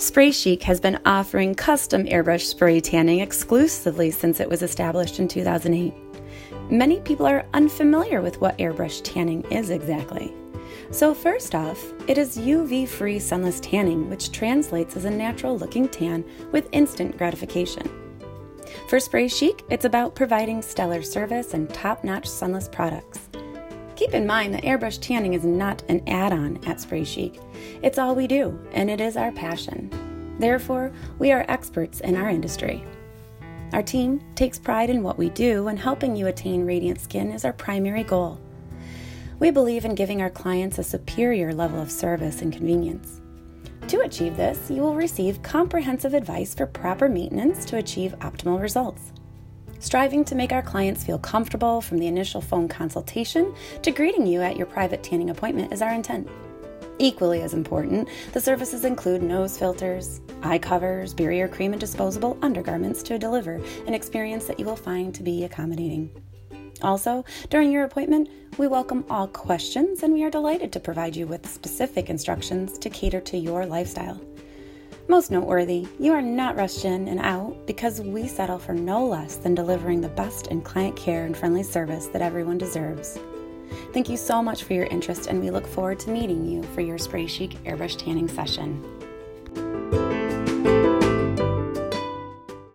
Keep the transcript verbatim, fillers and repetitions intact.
Spray Chic has been offering custom airbrush spray tanning exclusively since it was established in two thousand eight. Many people are unfamiliar with what airbrush tanning is exactly. So first off, it is U V-free sunless tanning, which translates as a natural-looking tan with instant gratification. For Spray Chic, it's about providing stellar service and top-notch sunless products. Keep in mind that airbrush tanning is not an add-on at Spray Chic. It's all we do, and it is our passion. Therefore, we are experts in our industry. Our team takes pride in what we do, and helping you attain radiant skin is our primary goal. We believe in giving our clients a superior level of service and convenience. To achieve this, you will receive comprehensive advice for proper maintenance to achieve optimal results. Striving to make our clients feel comfortable from the initial phone consultation to greeting you at your private tanning appointment is our intent. Equally as important, the services include nose filters, eye covers, barrier cream, and disposable undergarments to deliver an experience that you will find to be accommodating. Also, during your appointment, we welcome all questions, and we are delighted to provide you with specific instructions to cater to your lifestyle. Most noteworthy, you are not rushed in and out because we settle for no less than delivering the best in client care and friendly service that everyone deserves. Thank you so much for your interest, and we look forward to meeting you for your Spray Chic airbrush tanning session.